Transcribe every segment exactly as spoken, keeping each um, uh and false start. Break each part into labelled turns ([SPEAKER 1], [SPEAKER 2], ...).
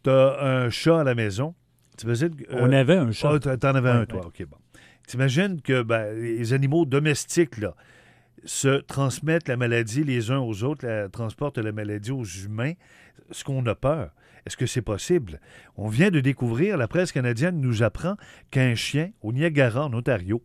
[SPEAKER 1] tu as un chat à la maison. T'imagines, euh,
[SPEAKER 2] On avait un chat.
[SPEAKER 1] Ah, t'en t'en avais
[SPEAKER 2] Ouais,
[SPEAKER 1] un, toi.
[SPEAKER 2] ouais.
[SPEAKER 1] OK, bon. T'imagines que ben, les animaux domestiques, là, se transmettent la maladie les uns aux autres, la, transportent la maladie aux humains. Ce qu'on a peur. Est-ce que c'est possible? On vient de découvrir, la presse canadienne nous apprend qu'un chien au Niagara, en Ontario,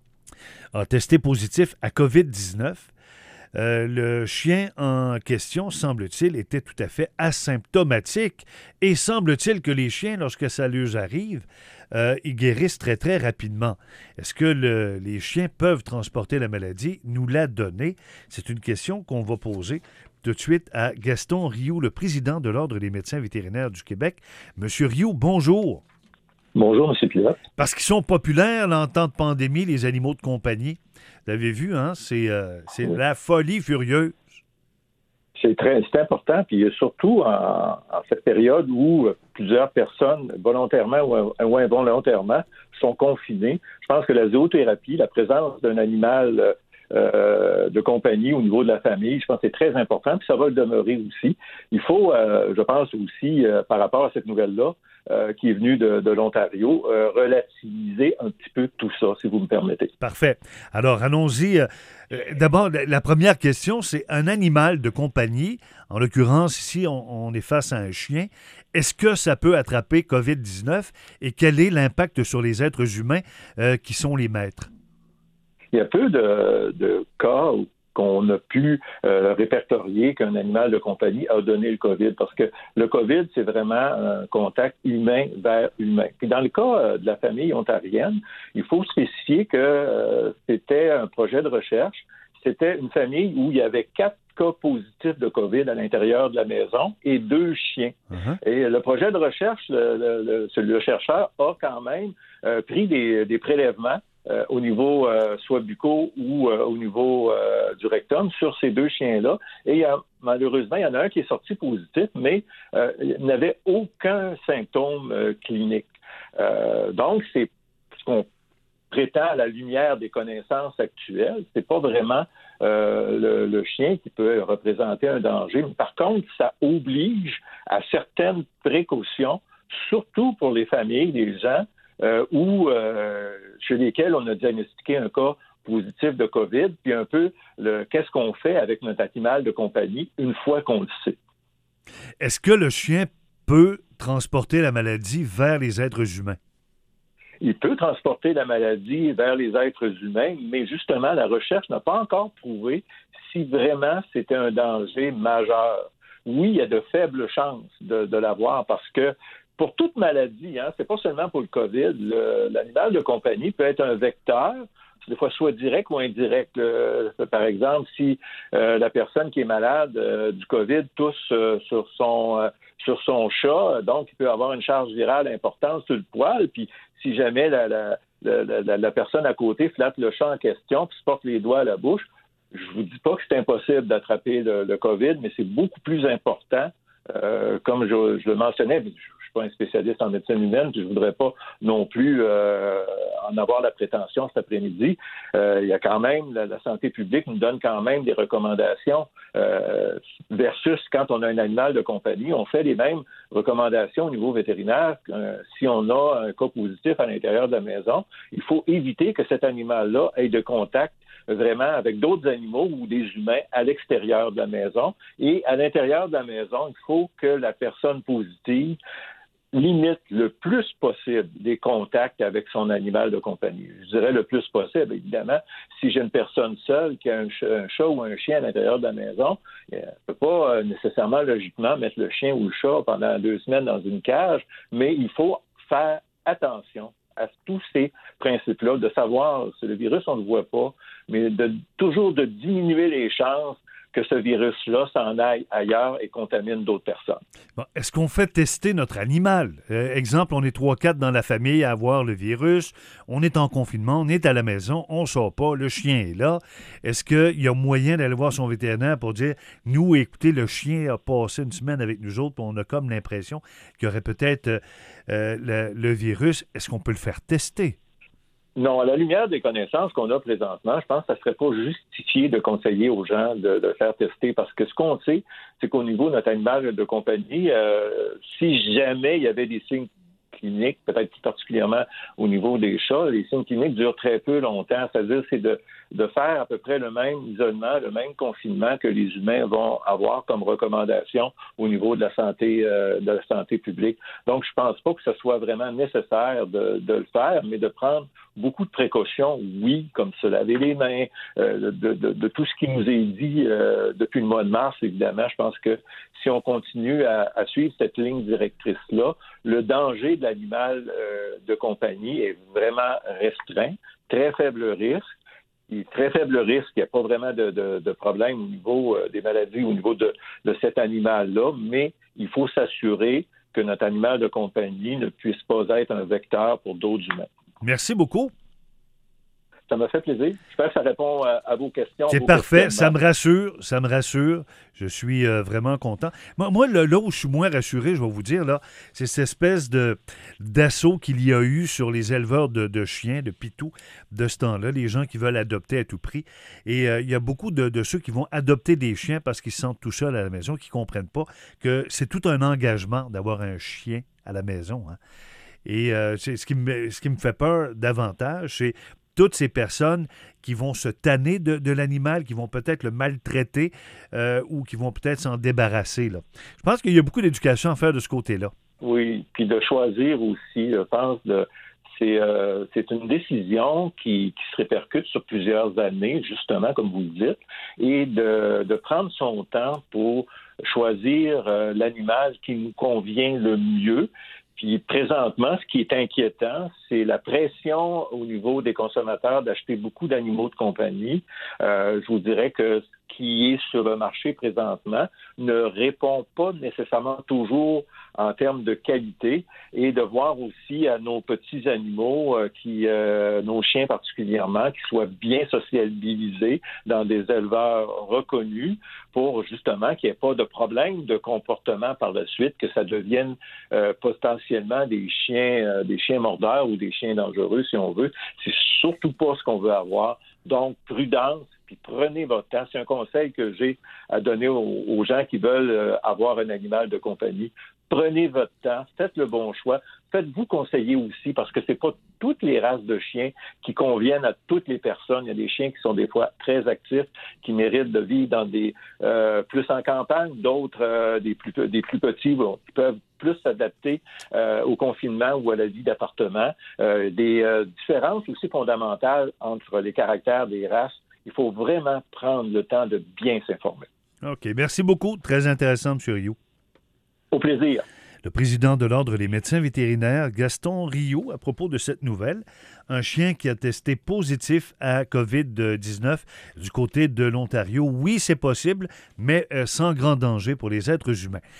[SPEAKER 1] a testé positif à covid dix-neuf. Euh, le chien en question, semble-t-il, était tout à fait asymptomatique et semble-t-il que les chiens, lorsque ça leur arrive, euh, ils guérissent très, très rapidement. Est-ce que le- les chiens peuvent transporter la maladie? Nous l'a donné. C'est une question qu'on va poser tout de suite à Gaston Rioux, le président de l'Ordre des médecins vétérinaires du Québec. Monsieur Rioux, bonjour.
[SPEAKER 3] Bonjour, M. Pilote.
[SPEAKER 1] Parce qu'ils sont populaires, là, en temps de pandémie, les animaux de compagnie. Vous l'avez vu, hein? C'est euh, c'est
[SPEAKER 3] Oui.
[SPEAKER 1] la folie furieuse.
[SPEAKER 3] C'est très c'est important, puis surtout en, en cette période où plusieurs personnes, volontairement ou, ou involontairement, sont confinées. Je pense que la zoothérapie, la présence d'un animal euh, de compagnie au niveau de la famille, je pense que c'est très important, puis ça va le demeurer aussi. Il faut, euh, je pense aussi, euh, par rapport à cette nouvelle-là, euh, qui est venue de, de l'Ontario, euh, relativiser un petit peu tout ça, si vous me permettez.
[SPEAKER 1] Parfait. Alors, allons-y. Euh, D'abord, la, la première question, c'est un animal de compagnie. En l'occurrence, ici, on, on est face à un chien. Est-ce que ça peut attraper covid dix-neuf et quel est l'impact sur les êtres humains euh, qui sont les maîtres?
[SPEAKER 3] Il y a peu de, de cas où qu'on a pu euh, répertorier qu'un animal de compagnie a donné le COVID, parce que le COVID, c'est vraiment un contact humain vers humain. Puis dans le cas euh, de la famille ontarienne, il faut spécifier que euh, c'était un projet de recherche. C'était une famille où il y avait quatre cas positifs de COVID à l'intérieur de la maison et deux chiens. Uh-huh. Et le projet de recherche, le, le, le, le chercheur a quand même euh, pris des, des prélèvements Euh, au niveau euh, soit buccaux ou euh, au niveau euh, du rectum sur ces deux chiens-là. Et il y a, malheureusement, il y en a un qui est sorti positif, mais euh, il n'avait aucun symptôme euh, clinique. Euh, donc, c'est ce qu'on prétend à la lumière des connaissances actuelles. C'est pas vraiment euh, le, le chien qui peut représenter un danger. Mais par contre, ça oblige à certaines précautions, surtout pour les familles, les gens Euh, ou euh, chez lesquels on a diagnostiqué un cas positif de COVID, puis un peu le, qu'est-ce qu'on fait avec notre animal de compagnie une fois qu'on le sait.
[SPEAKER 1] Est-ce que le chien peut transporter la maladie vers les êtres humains?
[SPEAKER 3] Il peut transporter la maladie vers les êtres humains, mais justement, la recherche n'a pas encore prouvé si vraiment c'était un danger majeur. Oui, il y a de faibles chances de, de l'avoir parce que pour toute maladie, hein, c'est pas seulement pour le COVID, le, l'animal de compagnie peut être un vecteur, des fois soit direct ou indirect. Euh, par exemple, si euh, la personne qui est malade euh, du COVID tousse euh, sur son euh, sur son chat, donc il peut avoir une charge virale importante sur le poil, puis si jamais la, la, la, la, la personne à côté flatte le chat en question puis se porte les doigts à la bouche, je vous dis pas que c'est impossible d'attraper le, le COVID, mais c'est beaucoup plus important, euh, comme je, je le mentionnais, je, Je suis pas un spécialiste en médecine humaine, puis je voudrais pas non plus euh, en avoir la prétention cet après-midi. Euh, il y a quand même, la, la santé publique nous donne quand même des recommandations euh, versus quand on a un animal de compagnie, on fait les mêmes recommandations au niveau vétérinaire. Euh, si on a un cas positif à l'intérieur de la maison, il faut éviter que cet animal-là ait de contact vraiment avec d'autres animaux ou des humains à l'extérieur de la maison. Et à l'intérieur de la maison, il faut que la personne positive limite le plus possible des contacts avec son animal de compagnie. Je dirais le plus possible, évidemment. Si j'ai une personne seule qui a un, ch- un chat ou un chien à l'intérieur de la maison, elle ne peut pas euh, nécessairement, logiquement, mettre le chien ou le chat pendant deux semaines dans une cage, mais il faut faire attention à tous ces principes-là, de savoir si le virus, on ne le voit pas, mais de toujours de diminuer les chances que ce virus-là s'en aille ailleurs et contamine d'autres personnes.
[SPEAKER 1] Bon, est-ce qu'on fait tester notre animal? Euh, exemple, on est trois quatre dans la famille à avoir le virus, on est en confinement, on est à la maison, on ne sort pas, le chien est là. Est-ce qu'il y a moyen d'aller voir son vétérinaire pour dire, nous, écoutez, le chien a passé une semaine avec nous autres, puis on a comme l'impression qu'il y aurait peut-être euh, le, le virus. Est-ce qu'on peut le faire tester?
[SPEAKER 3] Non, à la lumière des connaissances qu'on a présentement, je pense que ça ne serait pas justifié de conseiller aux gens de, de faire tester parce que ce qu'on sait, c'est qu'au niveau de notre animal de compagnie, euh, si jamais il y avait des signes cliniques, peut-être plus particulièrement au niveau des chats, les signes cliniques durent très peu longtemps. C'est-à-dire, c'est de, de faire à peu près le même isolement, le même confinement que les humains vont avoir comme recommandation au niveau de la santé, euh, de la santé publique. Donc, je pense pas que ce soit vraiment nécessaire de, de le faire, mais de prendre beaucoup de précautions, oui, comme se laver les mains, euh, de, de, de tout ce qui nous est dit euh, depuis le mois de mars, évidemment. Je pense que si on continue à, à suivre cette ligne directrice-là, le danger de l'animal euh, de compagnie est vraiment restreint, très faible risque. Il est très faible risque, il n'y a pas vraiment de, de, de problème au niveau euh, des maladies, au niveau de, de cet animal-là, mais il faut s'assurer que notre animal de compagnie ne puisse pas être un vecteur pour d'autres humains.
[SPEAKER 1] Merci beaucoup.
[SPEAKER 3] Ça m'a fait plaisir. J'espère que ça répond à, à vos questions.
[SPEAKER 1] C'est
[SPEAKER 3] vos
[SPEAKER 1] parfait. Ça me rassure. Ça me rassure. Je suis euh, vraiment content. Moi, moi là, là où je suis moins rassuré, je vais vous dire, là, c'est cette espèce de d'assaut qu'il y a eu sur les éleveurs de, de chiens, de pitous, de ce temps-là, les gens qui veulent adopter à tout prix. Et euh, il y a beaucoup de, de ceux qui vont adopter des chiens parce qu'ils se sentent tout seuls à la maison, qui ne comprennent pas que c'est tout un engagement d'avoir un chien à la maison. Hein. Et euh, c'est, ce, qui me, ce qui me fait peur davantage, c'est toutes ces personnes qui vont se tanner de, de l'animal, qui vont peut-être le maltraiter euh, ou qui vont peut-être s'en débarrasser. Là. Je pense qu'il y a beaucoup d'éducation à faire de ce côté-là.
[SPEAKER 3] Oui, puis de choisir aussi, je pense, de, c'est, euh, c'est une décision qui, qui se répercute sur plusieurs années, justement, comme vous le dites, et de, de prendre son temps pour choisir euh, l'animal qui nous convient le mieux. Puis présentement, ce qui est inquiétant, c'est la pression au niveau des consommateurs d'acheter beaucoup d'animaux de compagnie. Euh, je vous dirais que ce qui est sur le marché présentement ne répond pas nécessairement toujours en termes de qualité et de voir aussi à nos petits animaux, euh, qui, euh, nos chiens particulièrement, qui soient bien sociabilisés dans des éleveurs reconnus pour justement qu'il n'y ait pas de problème de comportement par la suite, que ça devienne euh, potentiellement des chiens, euh, des chiens mordeurs ou des chiens dangereux, si on veut. C'est surtout pas ce qu'on veut avoir. Donc, prudence, puis prenez votre temps. C'est un conseil que j'ai à donner aux, aux gens qui veulent euh, avoir un animal de compagnie. Prenez votre temps, faites le bon choix. Faites-vous conseiller aussi, parce que c'est pas toutes les races de chiens qui conviennent à toutes les personnes. Il y a des chiens qui sont des fois très actifs, qui méritent de vivre dans des euh, plus en campagne, d'autres euh, des plus des plus petits bon, qui peuvent plus s'adapter euh, au confinement ou à la vie d'appartement. Euh, des euh, différences aussi fondamentales entre les caractères des races. Il faut vraiment prendre le temps de bien s'informer.
[SPEAKER 1] OK. Merci beaucoup. Très intéressant, M. Rioux.
[SPEAKER 3] Au plaisir.
[SPEAKER 1] Le président de l'Ordre des médecins vétérinaires, Gaston Rioux, à propos de cette nouvelle. Un chien qui a testé positif à covid dix-neuf du côté de l'Ontario. Oui, c'est possible, mais euh, sans grand danger pour les êtres humains.